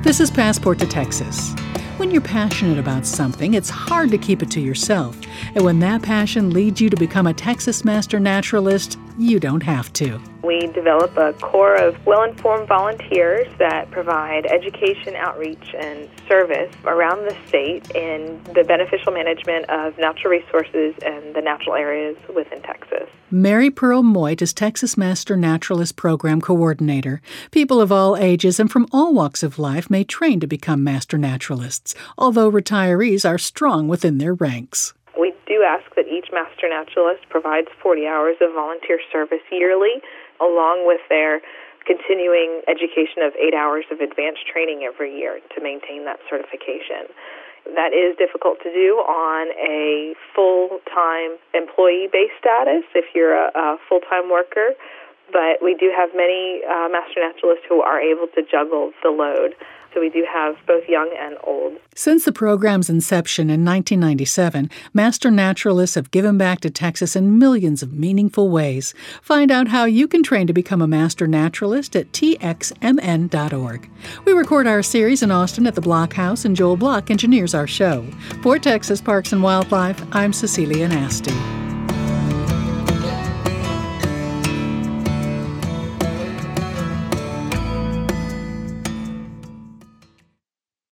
This is Passport to Texas. When you're passionate about something, it's hard to keep it to yourself. And when that passion leads you to become a Texas Master Naturalist, you don't have to. We develop a core of well-informed volunteers that provide education, outreach, and service around the state in the beneficial management of natural resources and the natural areas within Texas. Mary Pearl Moit is Texas Master Naturalist Program Coordinator. People of all ages and from all walks of life may train to become Master Naturalists, although retirees are strong within their ranks. We do ask that each Master Naturalist provides 40 hours of volunteer service yearly, along with their continuing education of 8 hours of advanced training every year to maintain that certification. That is difficult to do on a full-time employee-based status if you're a full-time worker, but we do have many Master Naturalists who are able to juggle the load. So we do have both young and old. Since the program's inception in 1997, Master Naturalists have given back to Texas in millions of meaningful ways. Find out how you can train to become a Master Naturalist at txmn.org. We record our series in Austin at the Block House, and Joel Block engineers our show. For Texas Parks and Wildlife, I'm Cecilia Nasty.